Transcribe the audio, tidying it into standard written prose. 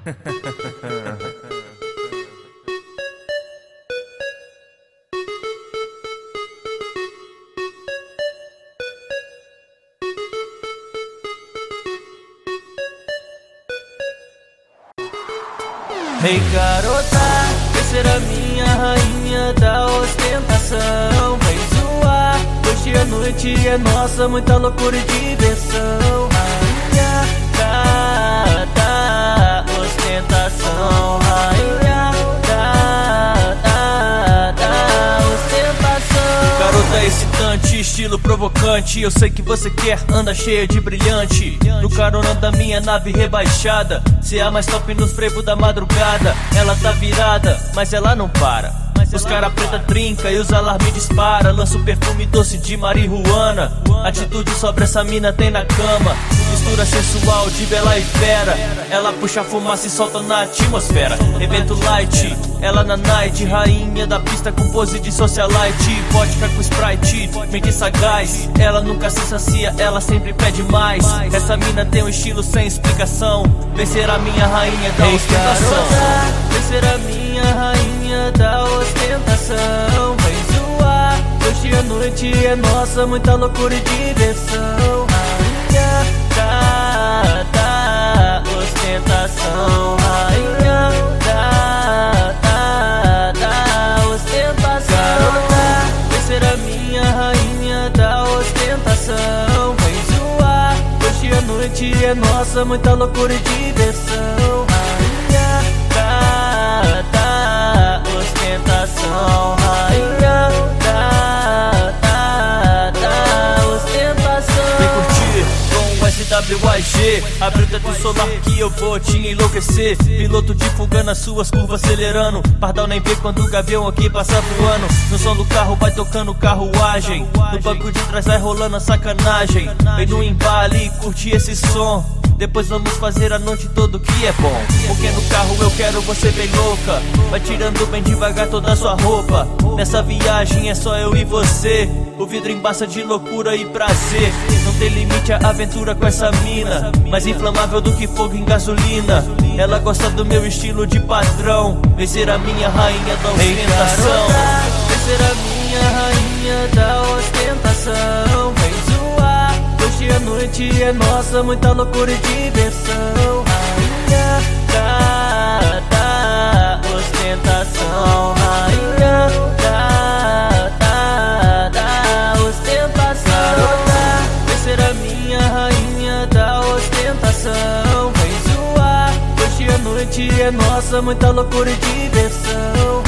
Ei garota, vem ser a minha rainha da ostentação. Vem zoar, hoje a noite é nossa, muita loucura e diversão. Rainha da ostentação. Rainha da ostentação. Garota excitante, estilo provocante. Eu sei que você quer, anda cheia de brilhante. No carona da minha nave rebaixada, cê é a mais top nos frevos da madrugada. Ela tá virada, mas ela não para. Os cara preta trinca e os alarmes dispara. Lança o perfume doce de marihuana. Atitude sobre essa mina tem na cama. Mistura sensual de bela e fera. Ela puxa fumaça e solta na atmosfera. Evento light, ela na night. Rainha da pista com pose de socialite. Vodka com Sprite, mente sagaz. Ela nunca se sacia, ela sempre pede mais. Essa mina tem um estilo sem explicação. Vem ser a minha rainha da ostentação. Vem ser a minha rainha da ostentação. Vem zoar, hoje a noite é nossa, muita loucura e diversão. Rainha da ostentação. Rainha da ostentação. Garota, vem ser a minha rainha da ostentação. Vem zoar, hoje a noite é nossa, muita loucura e diversão. Rainha da ostentação. Rainha da ostentação. Vem curtir com o SWAG. Abre o teto solar que eu vou te enlouquecer. Piloto de fuga nas suas curvas acelerando. Pardal nem vê quando o gavião aqui passa voando. No som do carro vai tocando carruagem. No banco de trás vai rolando a sacanagem. Vem no embale e curte esse som. Depois vamos fazer a noite toda que é bom. Porque no carro eu quero você bem louca. Vai tirando bem devagar toda a sua roupa. Nessa viagem é só eu e você. O vidro embaça de loucura e prazer. Não tem limite a aventura com essa mina. Mais inflamável do que fogo em gasolina. Ela gosta do meu estilo de padrão. Vem ser a minha rainha da ostentação. Vem ser a minha rainha da ostentação. Vem zoar, hoje a noite é nossa, muita loucura e diversão. Rainha da ostentação. Rainha da ostentação. Garota, vem ser a minha rainha da ostentação. Vem zoar, hoje a noite é nossa, muita loucura e diversão.